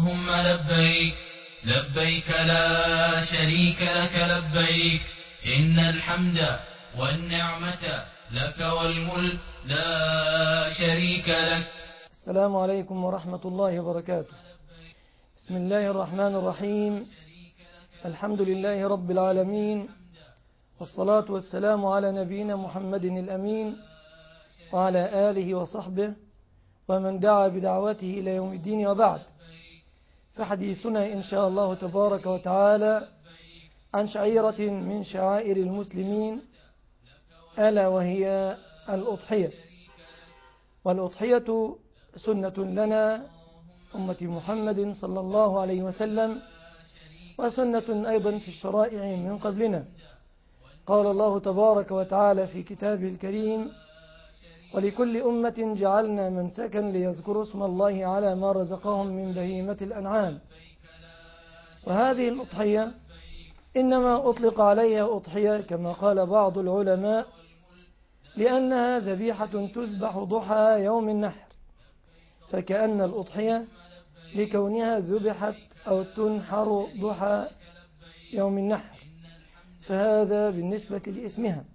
اللهم لبيك لبيك لا شريك لك لبيك إن الحمد والنعمة لك والملك لا شريك لك. السلام عليكم ورحمة الله وبركاته. بسم الله الرحمن الرحيم. الحمد لله رب العالمين، والصلاة والسلام على نبينا محمد الأمين وعلى آله وصحبه ومن دعا بدعوته إلى يوم الدين، وبعد، فحديثنا إن شاء الله تبارك وتعالى عن شعيرة من شعائر المسلمين، ألا وهي الأضحية. والأضحية سنة لنا أمة محمد صلى الله عليه وسلم، وسنة أيضا في الشرائع من قبلنا. قال الله تبارك وتعالى في كتابه الكريم: ولكل أمة جعلنا منسكا ليذكروا اسم الله على ما رزقهم من بهيمة الأنعام. وهذه الأضحية إنما أطلق عليها أضحية كما قال بعض العلماء لأنها ذبيحة تذبح ضحى يوم النحر، فكأن الأضحية لكونها ذبحت أو تنحر ضحى يوم النحر، فهذا بالنسبة لاسمها.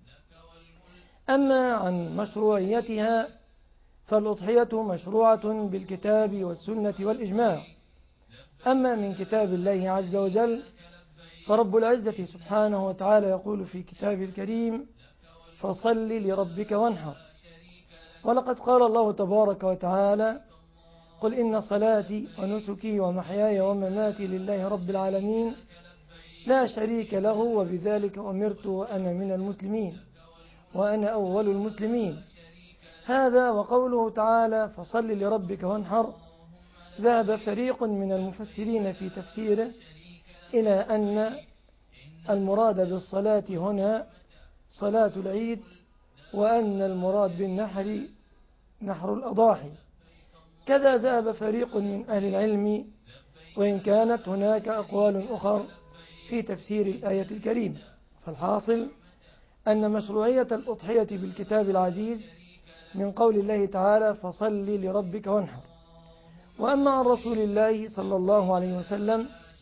أما عن مشروعيتها فالأضحية مشروعة بالكتاب والسنة والإجماع. أما من كتاب الله عز وجل فرب العزة سبحانه وتعالى يقول في كتابه الكريم: فصل لربك وانحر. ولقد قال الله تبارك وتعالى: قل إن صلاتي ونسكي ومحياي ومماتي لله رب العالمين لا شريك له وبذلك أمرت وأنا من المسلمين وأنا أول المسلمين. هذا وقوله تعالى: فصل لربك وانحر، ذهب فريق من المفسرين في تفسيره إلى أن المراد بالصلاة هنا صلاة العيد، وأن المراد بالنحر نحر الأضاحي. كذا ذهب فريق من أهل العلم، وإن كانت هناك أقوال أخر في تفسير الآية الكريمة. فالحاصل أن مشروعية الأضحية بالكتاب العزيز من قول الله تعالى: فصل لربك وانحر. وأما عن رسول الله صلى الله عليه وسلم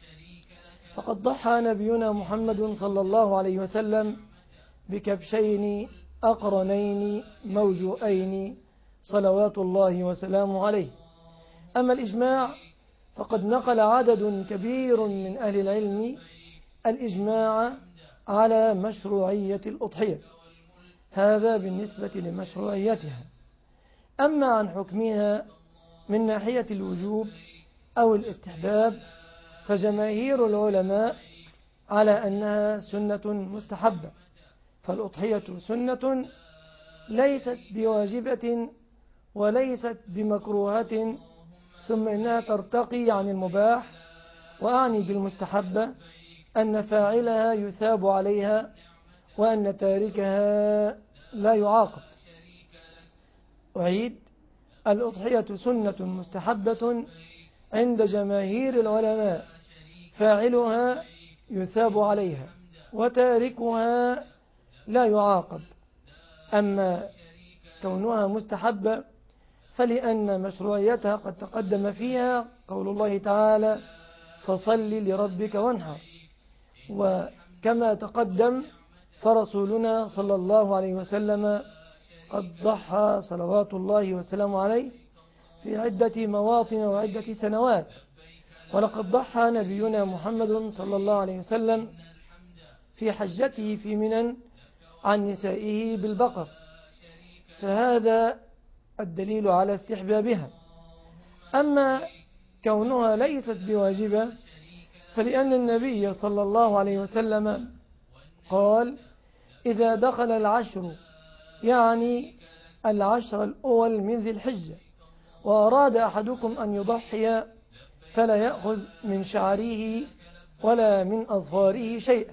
فقد ضحى نبينا محمد صلى الله عليه وسلم بكبشين أقرنين موجوئين صلوات الله وسلامه عليه. أما الإجماع فقد نقل عدد كبير من أهل العلم الإجماع على مشروعية الأضحية. هذا بالنسبة لمشروعيتها. أما عن حكمها من ناحية الوجوب أو الاستحباب فجماهير العلماء على أنها سنة مستحبة. فالأضحية سنة ليست بواجبة وليست بمكروهة، ثم إنها ترتقي عن المباح. وأعني بالمستحبة أن فاعلها يثاب عليها وأن تاركها لا يعاقب. أعيد: الأضحية سنة مستحبة عند جماهير العلماء، فاعلها يثاب عليها وتاركها لا يعاقب. أما كونها مستحبة فلأن مشروعيتها قد تقدم فيها قول الله تعالى: فصل لربك وانحر. وكما تقدم فرسولنا صلى الله عليه وسلم قد ضحى صلوات الله وسلامه عليه في عدة مواطن وعدة سنوات. ولقد ضحى نبينا محمد صلى الله عليه وسلم في حجته في منى عن نسائه بالبقر، فهذا الدليل على استحبابها. أما كونها ليست بواجبة فلأن النبي صلى الله عليه وسلم قال: إذا دخل العشر، يعني العشر الأول من ذي الحجة، وأراد أحدكم أن يضحي فلا يأخذ من شعره ولا من أظفاره شيئا.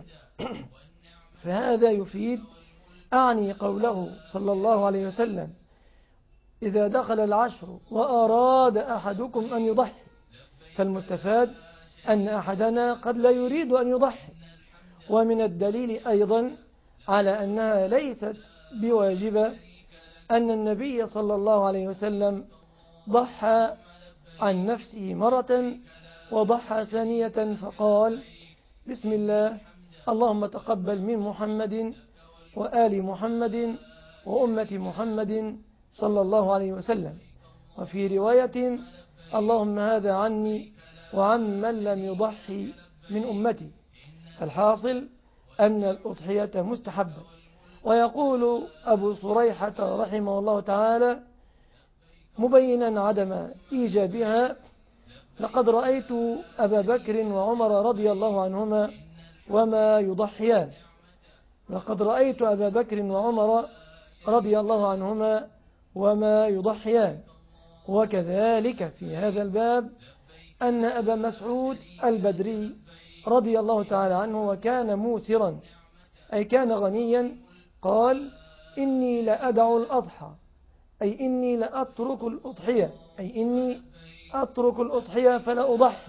فهذا يفيد، أعني قوله صلى الله عليه وسلم: إذا دخل العشر وأراد أحدكم أن يضحي، فالمستفاد أن أحدنا قد لا يريد أن يضحي. ومن الدليل أيضا على أنها ليست بواجبة أن النبي صلى الله عليه وسلم ضحى عن نفسه مرة وضحى ثانية فقال: بسم الله، اللهم تقبل من محمد وآل محمد وأمة محمد صلى الله عليه وسلم. وفي رواية: اللهم هذا عني وعن من لم يضحي من أمتي. فالحاصل أن الأضحية مستحبة. ويقول أبو صريحة رحمه الله تعالى مبينا عدم إيجابها: لقد رأيت أبا بكر وعمر رضي الله عنهما وما يضحيان. لقد رأيت أبا بكر وعمر رضي الله عنهما وما يضحيان. وكذلك في هذا الباب أن أبا مسعود البدري رضي الله تعالى عنه وكان موسرا أي كان غنيا قال: إني لأدع الأضحى، أي إني لأترك الأضحية، أي إني أترك الأضحية فلا أضحي،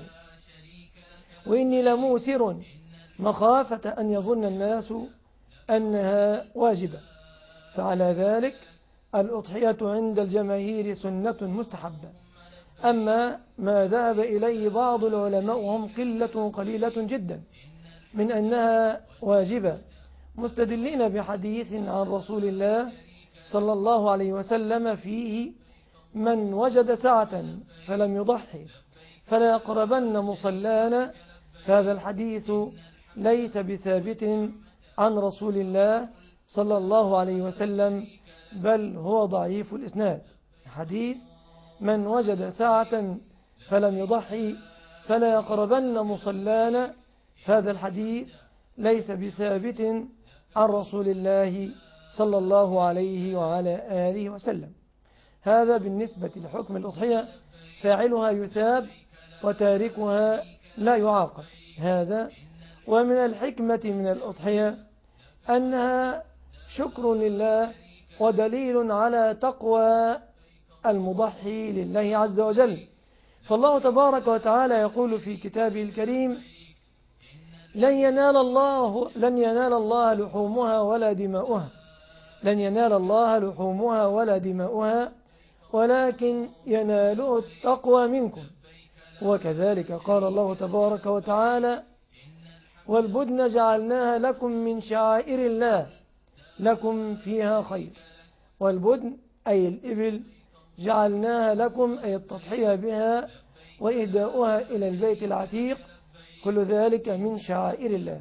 وإني لموسر مخافة أن يظن الناس أنها واجبة. فعلى ذلك الأضحية عند الجماهير سنة مستحبة. أما ما ذهب إليه بعض العلماء وهم قليلة جدا من أنها واجبة، مستدلين بحديث عن رسول الله صلى الله عليه وسلم فيه: من وجد سعة فلم يضحي فلا يقربن مصلانا. فهذا الحديث ليس بثابت عن رسول الله صلى الله عليه وسلم، بل هو ضعيف الإسناد. حديث من وجد ساعة فلم يضحي فلا يقربن مصلانا، هذا الحديث ليس بثابت عن رسول الله صلى الله عليه وعلى آله وسلم. هذا بالنسبة لحكم الأضحية، فاعلها يثاب وتاركها لا يعاقب. هذا ومن الحكمة من الأضحية أنها شكر لله ودليل على تقوى المضحي لله عز وجل. فالله تبارك وتعالى يقول في كتابه الكريم: لن ينال الله لحومها ولا دماؤها، لن ينال الله لحومها ولا دماؤها ولكن يناله التقوى منكم. وكذلك قال الله تبارك وتعالى: والبدن جعلناها لكم من شعائر الله لكم فيها خير. والبدن أي الإبل جعلناها لكم، أي التضحية بها وإهداؤها إلى البيت العتيق، كل ذلك من شعائر الله.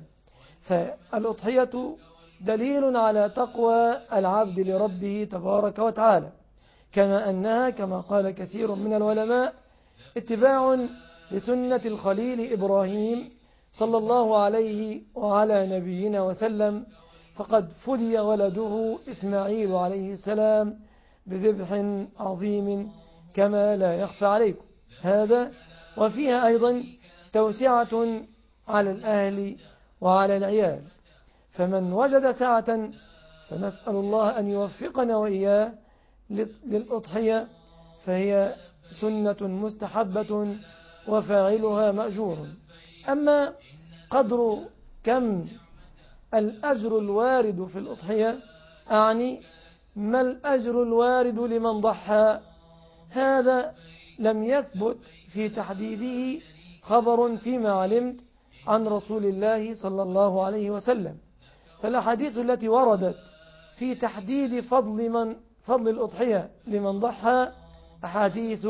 فالأضحية دليل على تقوى العبد لربه تبارك وتعالى، كما أنها كما قال كثير من العلماء اتباع لسنة الخليل إبراهيم صلى الله عليه وعلى نبينا وسلم، فقد فدي ولده إسماعيل عليه السلام بذبح عظيم كما لا يخفى عليكم. هذا وفيها أيضا توسعة على الأهل وعلى العيال. فمن وجد سعة فنسأل الله أن يوفقنا وإياه للأضحية، فهي سنة مستحبة وفاعلها مأجور. أما قدر كم الأجر الوارد في الأضحية، أعني ما الأجر الوارد لمن ضحى، هذا لم يثبت في تحديده خبر فيما علمت عن رسول الله صلى الله عليه وسلم. فالأحاديث التي وردت في تحديد فضل الأضحية لمن ضحى أحاديث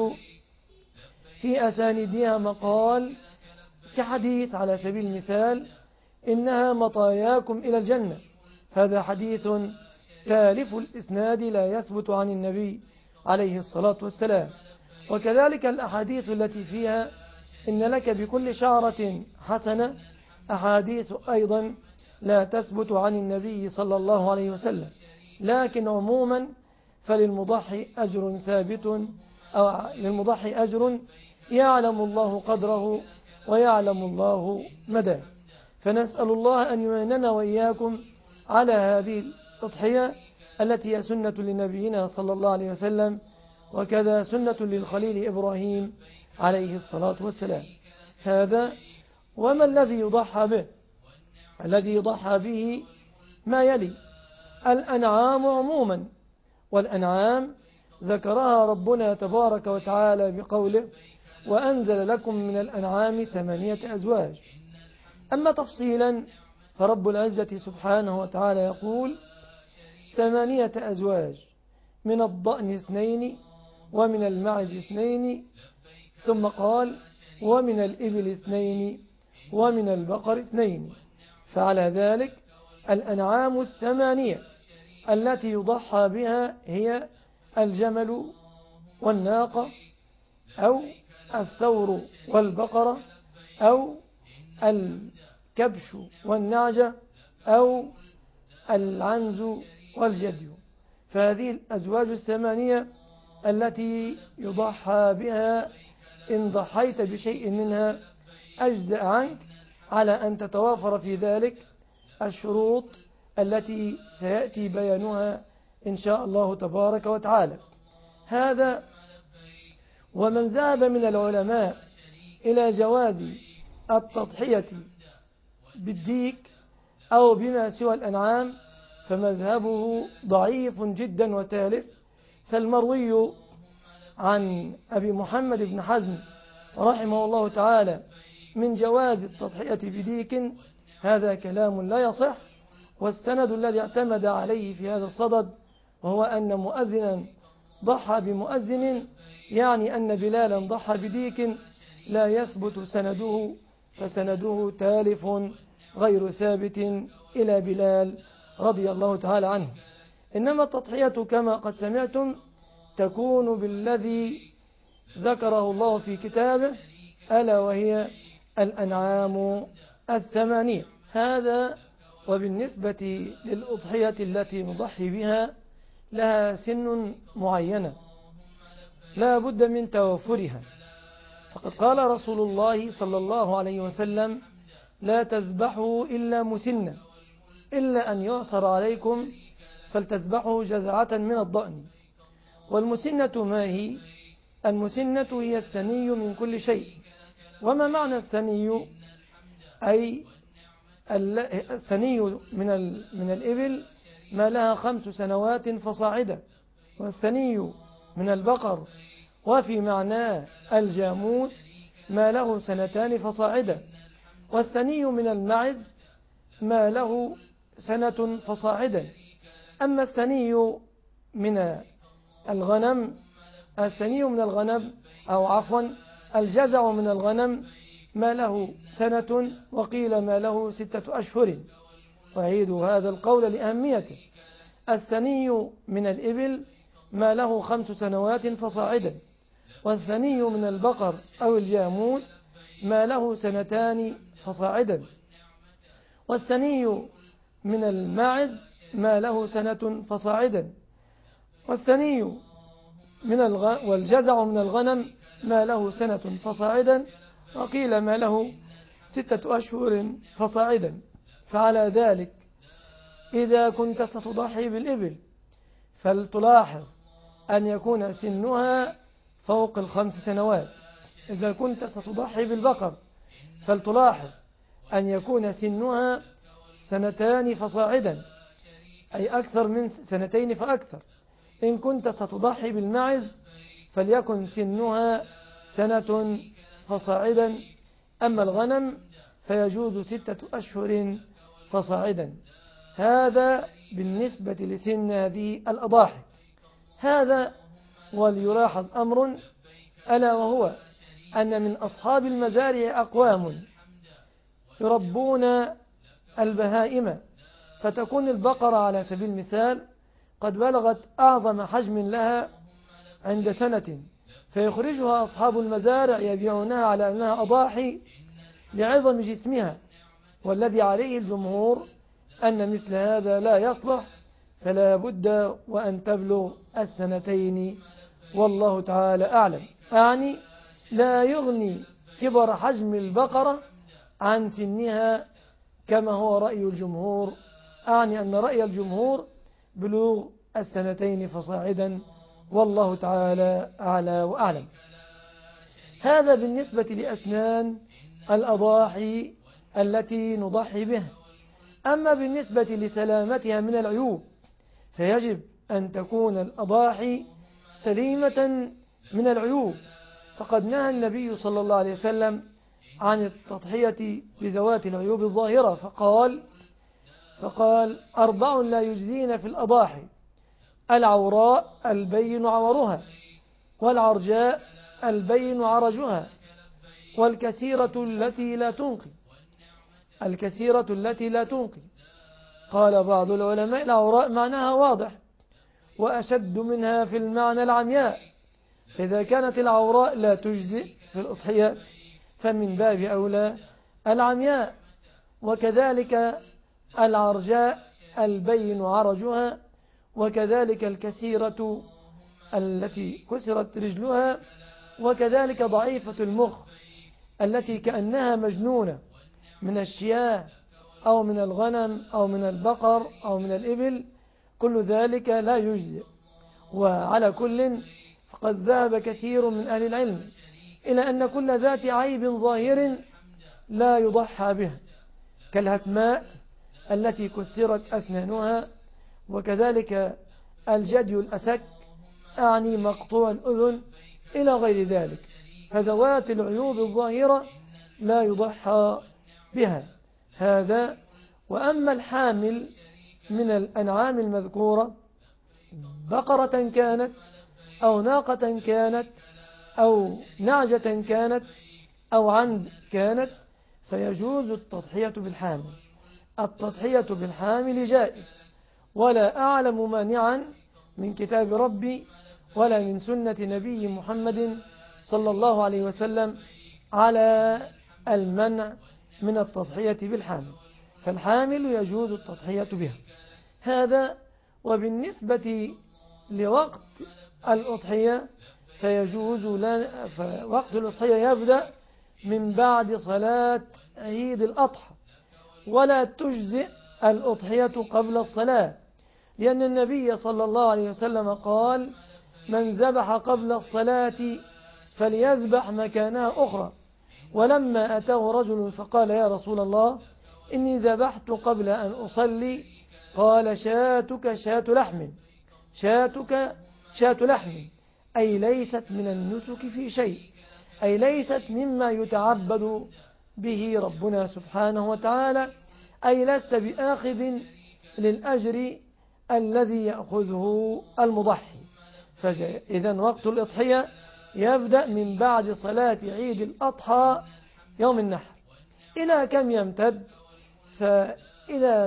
في أساندها مقال، كحديث على سبيل المثال: إنها مطاياكم إلى الجنة. هذا حديث تالف الإسناد لا يثبت عن النبي عليه الصلاة والسلام. وكذلك الأحاديث التي فيها إن لك بكل شعرة حسنة، أحاديث أيضا لا تثبت عن النبي صلى الله عليه وسلم. لكن عموما فللمضحي أجر ثابت، أو للمضحي أجر يعلم الله قدره ويعلم الله مداه. فنسأل الله أن يعيننا وإياكم على هذه الأضحية التي هي سنة لنبينا صلى الله عليه وسلم، وكذا سنة للخليل إبراهيم عليه الصلاة والسلام. هذا وما الذي يضحى به؟ الذي يضحى به ما يلي: الأنعام عموما، والأنعام ذكرها ربنا تبارك وتعالى بقوله: وأنزل لكم من الأنعام 8 أزواج. أما تفصيلا فرب العزة سبحانه وتعالى يقول 8 أزواج، من الضأن 2 ومن المعز 2، ثم قال ومن الإبل 2 ومن البقر 2. فعلى ذلك الأنعام 8 التي يضحى بها هي الجمل والناقة أو الثور والبقرة أو الكبش والنعجة أو العنز والجدي. فهذه الأزواج 8 التي يضحى بها. إن ضحيت بشيء منها أجزأ عنك على أن تتوافر في ذلك الشروط التي سيأتي بيانها إن شاء الله تبارك وتعالى. هذا ومن ذهب من العلماء إلى جواز التضحية بالديك أو بما سوى الأنعام فمذهبه ضعيف جدا وتالف. فالمروي عن أبي محمد بن حزم رحمه الله تعالى من جواز التضحية بديك هذا كلام لا يصح. والسند الذي اعتمد عليه في هذا الصدد وهو أن مؤذنا ضحى بمؤذن، يعني أن بلالا ضحى بديك، لا يثبت سنده، فسنده تالف غير ثابت إلى بلال رضي الله تعالى عنه. إنما التضحية كما قد سمعتم تكون بالذي ذكره الله في كتابه، ألا وهي الأنعام 8. هذا. وبالنسبة للأضحية التي نضحي بها لها سن معينة لا بد من توفرها. فقد قال رسول الله صلى الله عليه وسلم لا تذبحوا إلا مسنة، إلا أن يعصر عليكم فلتذبحوا جذعة من الضأن. والمسنة ما هي؟ المسنة هي الثني من كل شيء. وما معنى الثني؟ أي الثني من الإبل ما لها 5 سنوات فصاعدا، والثني من البقر وفي معناه الجاموس ما له 2 فصاعدا، والثني من المعز ما له 1 فصاعدا. أما الثني من الغنم أو عفوا الجذع من الغنم ما له 1 وقيل ما له 6 أشهر. وأعيد هذا القول لأهميته. الثني من الإبل ما له 5 سنوات فصاعدا، والثني من البقر أو الجاموس ما له 2 فصاعدا، والثني من الماعز ما له 1 فصاعدا، والثني والجذع من الغنم ما له 1 فصاعدا، وقيل ما له 6 أشهر فصاعدا. فعلى ذلك إذا كنت ستضحي بالإبل فلتلاحظ أن يكون سنها فوق 5 سنوات. إذا كنت ستضحي بالبقر فلتلاحظ أن يكون سنها 2 فصاعدا، أي أكثر من 2 فأكثر. إن كنت ستضحي بالمعز فليكن سنها 1 فصاعدا. أما الغنم فيجوز 6 أشهر فصاعدا. هذا بالنسبة لسن هذه الأضاحي. هذا. وليلاحظ أمر، ألا وهو أن من أصحاب المزارع أقوام يربون البهائم، فتكون البقرة على سبيل المثال قد بلغت أعظم حجم لها عند 1 فيخرجها أصحاب المزارع يبيعونها على أنها أضاحي لعظم جسمها، والذي عليه الجمهور أن مثل هذا لا يصلح، فلا بد وأن تبلغ 2 والله تعالى أعلم. أعني لا يغني كبر حجم البقرة عن سنها كما هو رأي الجمهور. أعني أن رأي الجمهور بلوغ 2 فصاعدا، والله تعالى أعلى وأعلم. هذا بالنسبة لأسنان الأضاحي التي نضحي بها. أما بالنسبة لسلامتها من العيوب فيجب أن تكون الأضاحي سليمة من العيوب، فقد نهى النبي صلى الله عليه وسلم عن التضحية بذوات العيوب الظاهرة، فقال 4 لا يجزين في الأضاحي: العوراء البين عورها، والعرجاء البين عرجها، والكثيرة التي لا تنقي. قال بعض العلماء: العوراء معناها واضح، وأشد منها في المعنى العمياء، فإذا كانت العوراء لا تجزئ في الأضحية فمن باب أولى العمياء. وكذلك العرجاء البين عرجها، وكذلك الكثيرة التي كسرت رجلها، وكذلك ضعيفة المخ التي كأنها مجنونة من الشياه أو من الغنم أو من البقر أو من الإبل، كل ذلك لا يجزئ. وعلى كل فقد ذهب كثير من أهل العلم إلى أن كل ذات عيب ظاهر لا يضحى بها، كالهتماء التي كسرت أسنانها، وكذلك الجدي الأسك أعني مقطوع الأذن إلى غير ذلك، فذوات العيوب الظاهرة لا يضحى بها. هذا. وأما الحامل من الأنعام المذكورة، بقرة كانت أو ناقة كانت أو نعجة كانت أو عنز كانت، فيجوز التضحية بالحامل. التضحية بالحامل جائز، ولا أعلم مانعا من كتاب ربي ولا من سنة نبي محمد صلى الله عليه وسلم على المنع من التضحية بالحامل، فالحامل يجوز التضحية بها. هذا. وبالنسبة لوقت الأضحية فيجوز فوقت الأضحية يبدأ من بعد صلاة عيد الأضحى، ولا تجزئ الأضحية قبل الصلاة، لأن النبي صلى الله عليه وسلم قال: من ذبح قبل الصلاة فليذبح مكانها أخرى. ولما أتاه رجل فقال: يا رسول الله، إني ذبحت قبل أن أصلي، قال: شاتك شاة لحم، شاتك شاة لحم، أي ليست من النسك في شيء، أي ليست مما يتعبد به ربنا سبحانه وتعالى، أي لست بآخذ للأجر الذي يأخذه المضحي. إذن وقت الأضحية يبدأ من بعد صلاة عيد الأضحى يوم النحر. إلى كم يمتد؟ فإلى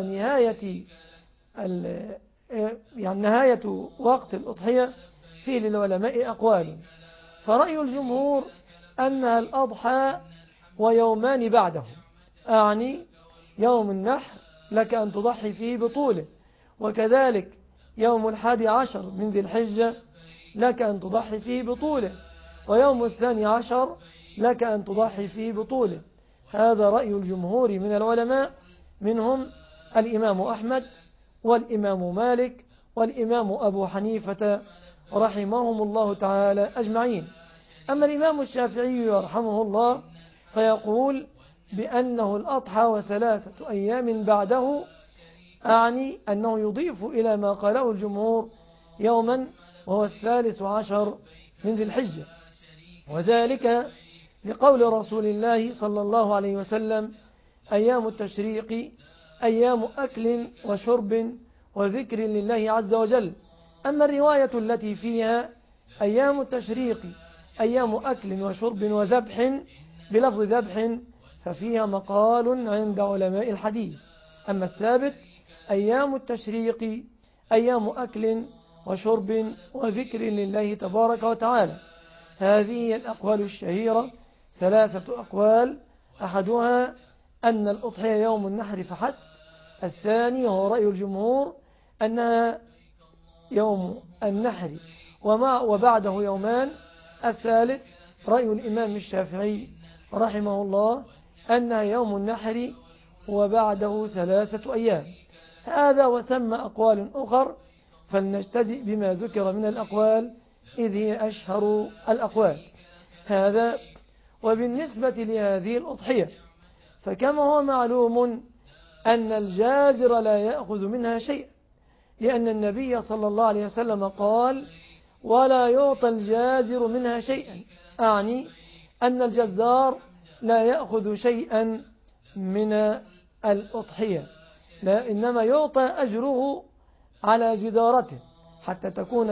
نهاية وقت الأضحية فيه للعلماء أقوال، فرأي الجمهور أنها الأضحى ويومان بعده، أعني يوم النحر لك أن تضحي فيه بطوله، وكذلك يوم 11 من ذي الحجة لك أن تضحي فيه بطوله، ويوم 12 لك أن تضحي فيه بطوله. هذا رأي الجمهور من العلماء، منهم الإمام أحمد والإمام مالك والإمام أبو حنيفة رحمهم الله تعالى أجمعين. أما الإمام الشافعي يرحمه الله فيقول بأنه الأضحى و3 أيام بعده، أعني أنه يضيف إلى ما قاله الجمهور يوما، وهو 13 من ذي الحجة، وذلك لقول رسول الله صلى الله عليه وسلم: أيام التشريق أيام أكل وشرب وذكر لله عز وجل. أما الرواية التي فيها أيام التشريق أيام أكل وشرب وذبح بلفظ ذبح ففيها مقال عند علماء الحديث. أما الثابت أيام التشريق أيام أكل وشرب وذكر لله تبارك وتعالى. هذه الأقوال الشهيرة 3 أقوال، أحدها أن الأضحية يوم النحر فحسب، الثاني هو رأي الجمهور أنها يوم النحر وبعده يومان، الثالث رأي الإمام الشافعي رحمه الله أنها يوم النحر وبعده 3 أيام. هذا وثم أقوال أخر، فلنجتزئ بما ذكر من الأقوال إذ هي أشهر الأقوال. هذا. وبالنسبة لهذه الأضحية فكما هو معلوم أن الجازر لا يأخذ منها شيء، لأن النبي صلى الله عليه وسلم قال: ولا يعطى الجازر منها شيئا، أعني أن الجزار لا يأخذ شيئا من الأضحية، لا، إنما يعطى أجره على جزارته حتى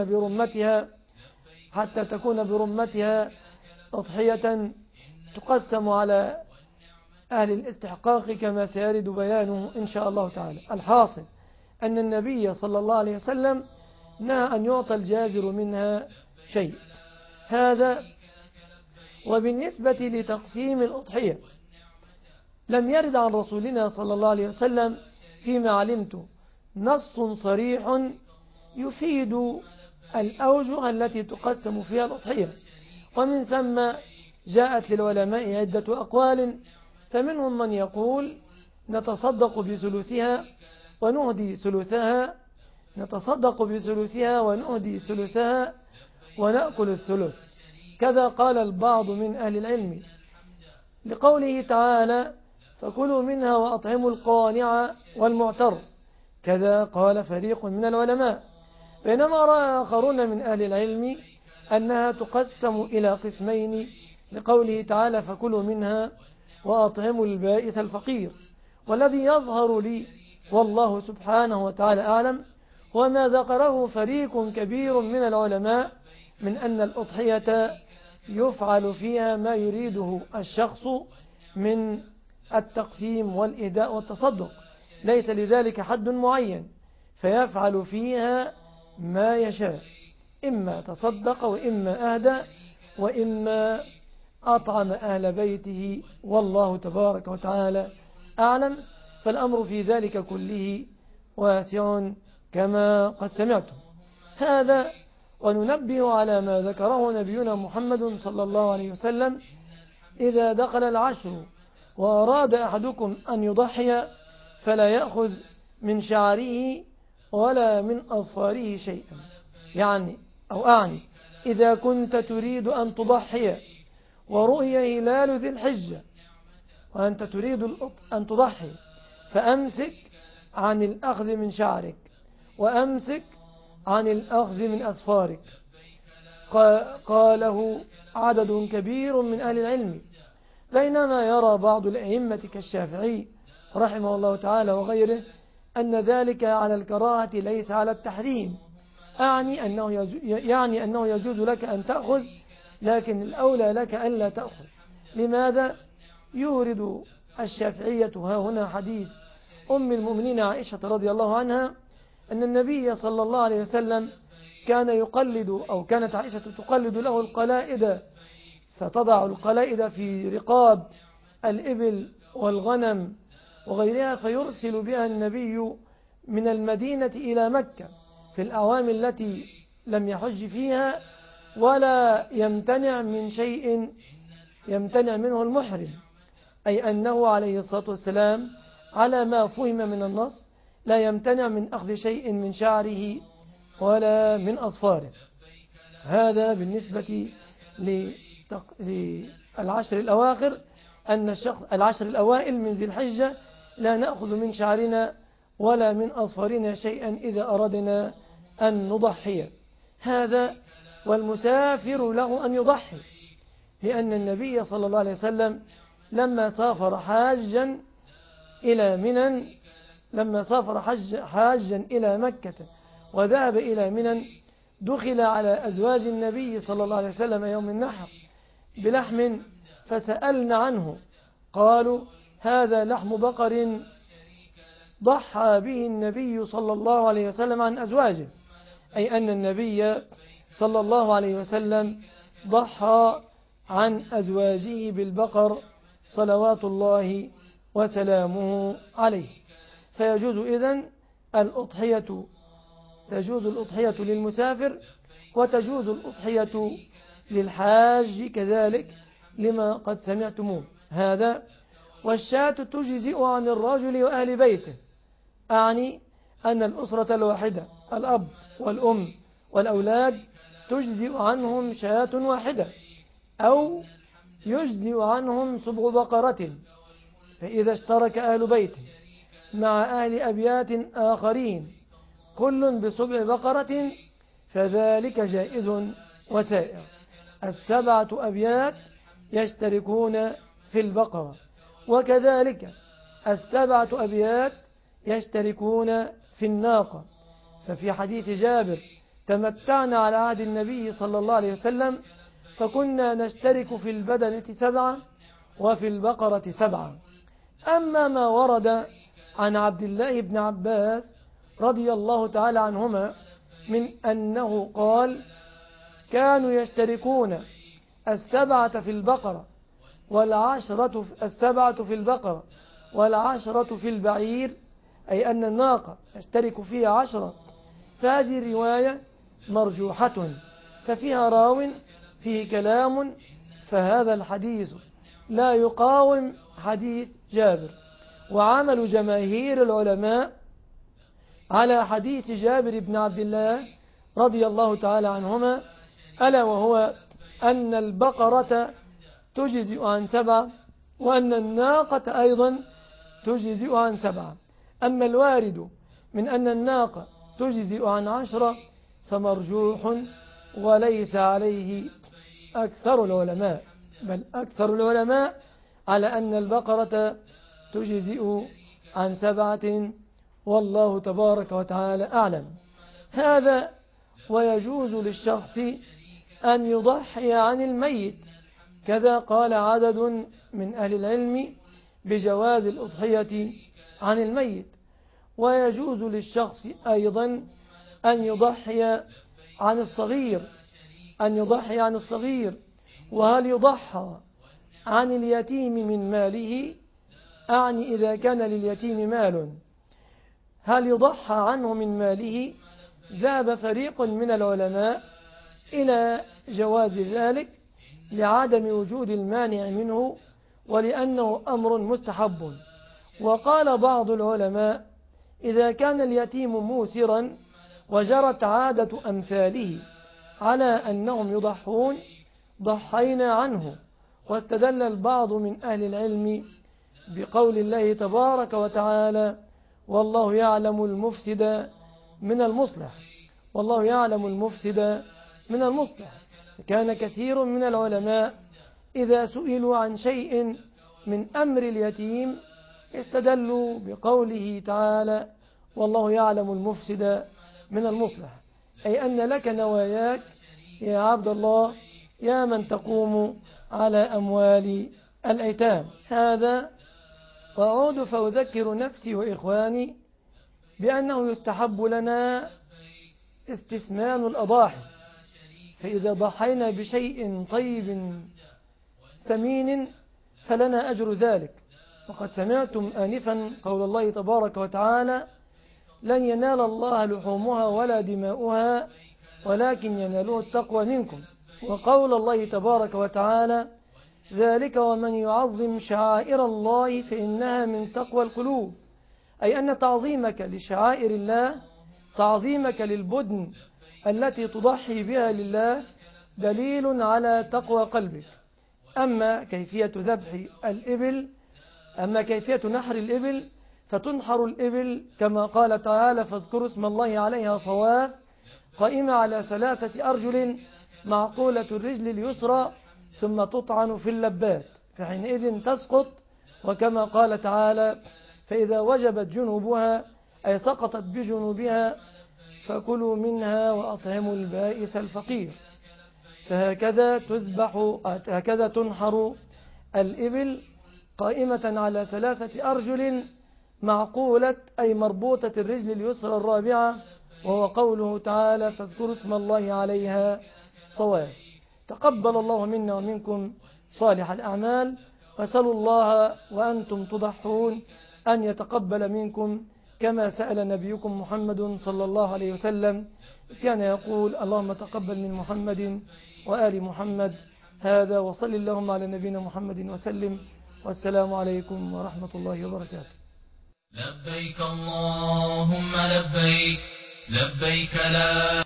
تكون برمتها أضحية تقسم على أهل الاستحقاق كما سيرد بيانه إن شاء الله تعالى. الحاصل أن النبي صلى الله عليه وسلم نهى أن يعطى الجازر منها شيء. هذا. وبالنسبة لتقسيم الأضحية لم يرد عن رسولنا صلى الله عليه وسلم فيما علمت نص صريح يفيد الأوجه التي تقسم فيها الأضحية، ومن ثم جاءت للعلماء عدة أقوال، فمنهم من يقول نتصدق بثلثها ونهدي ثلثها، ونأكل الثلث. كذا قال البعض من أهل العلم لقوله تعالى فكلوا منها وأطعموا القانع والمعتر. كذا قال فريق من العلماء، بينما رأى آخرون من أهل العلم أنها تقسم إلى قسمين لقوله تعالى فكلوا منها وأطعموا البائس الفقير. والذي يظهر لي والله سبحانه وتعالى أعلم وما ذكره فريق كبير من العلماء من أن الأضحية يفعل فيها ما يريده الشخص من التقسيم والإهداء والتصدق، ليس لذلك حد معين، فيفعل فيها ما يشاء، إما تصدق وإما أهدى وإما أطعم أهل بيته، والله تبارك وتعالى أعلم. فالأمر في ذلك كله واسع كما قد سمعتم. هذا وننبه على ما ذكره نبينا محمد صلى الله عليه وسلم إذا دخل العشر وأراد أحدكم أن يضحي فلا يأخذ من شعره ولا من أظفاره شيئا. أعني إذا كنت تريد أن تضحي ورؤي هلال ذي الحجة وأنت تريد أن تضحي فأمسك عن الأخذ من شعرك وأمسك عن الأخذ من أظفارك. قاله عدد كبير من أهل العلم، بينما يرى بعض الأئمة كالشافعي رحمه الله تعالى وغيره أن ذلك على الكراهة ليس على التحريم، يعني أنه يجوز لك أن تأخذ، لكن الأولى لك أن لا تأخذ. لماذا؟ يورد الشافعية ها هنا حديث أم المؤمنين عائشة رضي الله عنها أن النبي صلى الله عليه وسلم كان يقلد، أو كانت عائشة تقلد له القلائد، فتضع القلائد في رقاب الإبل والغنم وغيرها، فيرسل بها النبي من المدينة إلى مكة في الأعوام التي لم يحج فيها، ولا يمتنع من شيء يمتنع منه المحرم، أي أنه عليه الصلاة والسلام على ما فهم من النص لا يمتنع من أخذ شيء من شعره ولا من أظفاره. هذا بالنسبة للعشر الأواخر، أن العشر الأوائل من ذي الحجة لا نأخذ من شعرنا ولا من أظفارنا شيئا إذا أردنا أن نضحي. هذا. والمسافر له أن يضحي، لأن النبي صلى الله عليه وسلم لما سافر حاجا إلى مكة وذهب إلى منى، دخل على أزواج النبي صلى الله عليه وسلم يوم النحر بلحم فسألنا عنه، قالوا هذا لحم بقر ضحى به النبي صلى الله عليه وسلم عن أزواجه، أي أن النبي صلى الله عليه وسلم ضحى عن أزواجه بالبقر صلوات الله وسلامه عليه. فيجوز إذن تجوز الأضحية للمسافر وتجوز الأضحية للحاج كذلك لما قد سمعتموه. هذا. والشاة تجزئ عن الرجل وأهل بيته، أعني أن الأسرة الواحدة الأب والأم والأولاد تجزئ عنهم شاة واحدة، أو يجزئ عنهم سبع بقرة، فإذا اشترك أهل بيت مع أهل أبيات آخرين كل بسبع بقرة فذلك جائز وسائر، 7 أبيات يشتركون في البقرة، وكذلك 7 أبيات يشتركون في الناقة. ففي حديث جابر: تمتعنا على عهد النبي صلى الله عليه وسلم فكنا نشترك في البدنة 7 وفي البقرة 7. أما ما ورد عن عبد الله بن عباس رضي الله تعالى عنهما من أنه قال: كانوا يشتركون 7 في البقرة والعشرة في البقرة والعشرة في البعير، أي أن الناقة يشترك فيها 10. فهذه الرواية مرجوحة، ففيها راو فيه كلام، فهذا الحديث لا يقاوم حديث جابر. وعمل جماهير العلماء على حديث جابر بن عبد الله رضي الله تعالى عنهما، ألا وهو أن البقرة تجزئ عن 7 وأن الناقة أيضا تجزئ عن 7. أما الوارد من أن الناقة تجزئ عن 10 فمرجوح وليس عليه أكثر العلماء، بل أكثر العلماء على أن البقرة تجزئ عن 7، والله تبارك وتعالى أعلم. هذا ويجوز للشخص أن يضحي عن الميت، كذا قال عدد من أهل العلم بجواز الأضحية عن الميت. ويجوز للشخص أيضا أن يضحي عن الصغير. وهل يضحى عن اليتيم من ماله؟ أعني إذا كان لليتيم مال هل يضحى عنه من ماله؟ ذهب فريق من العلماء إلى جواز ذلك لعدم وجود المانع منه ولأنه أمر مستحب. وقال بعض العلماء: إذا كان اليتيم موسرا وجرت عادة أمثاله على أنهم يضحون ضحينا عنه. واستدل البعض من أهل العلم بقول الله تبارك وتعالى: والله يعلم المفسد من المصلح. كان كثير من العلماء إذا سئلوا عن شيء من أمر اليتيم استدلوا بقوله تعالى: والله يعلم المفسد من المصلح، أي أن لك نواياك يا عبد الله يا من تقوم على أموال الأيتام. هذا وأعود فأذكر نفسي وإخواني بأنه يستحب لنا استثمان الأضاحي، فإذا ضحينا بشيء طيب سمين فلنا أجر ذلك. وقد سمعتم آنفا قول الله تبارك وتعالى: لن ينال الله لحومها ولا دماؤها ولكن يناله التقوى منكم. وقول الله تبارك وتعالى: ذلك ومن يعظم شعائر الله فإنها من تقوى القلوب، أي أن تعظيمك لشعائر الله، تعظيمك للبدن التي تضحي بها لله دليل على تقوى قلبك. أما كيفية نحر الإبل فتنحر الإبل كما قال تعالى: فاذكروا اسم الله عليها صواف قائمة على 3 أرجل معقولة الرجل اليسرى ثم تطعن في اللبات فحينئذ تسقط. وكما قال تعالى: فإذا وجبت جنوبها أي سقطت بجنوبها فكلوا منها وأطعموا البائس الفقير. فهكذا تنحر الإبل قائمة على 3 أرجل معقولة أي مربوطة الرجل اليسرى الرابعة، وهو قوله تعالى: فاذكروا اسم الله عليها صواف. تقبل الله منا ومنكم صالح الأعمال، وسألوا الله وأنتم تضحون أن يتقبل منكم كما سأل نبيكم محمد صلى الله عليه وسلم، كان يقول: اللهم تقبل من محمد وآل محمد. هذا وصل اللهم على نبينا محمد وسلم، والسلام عليكم ورحمة الله وبركاته. لبيك اللهم لبيك، لبيك لا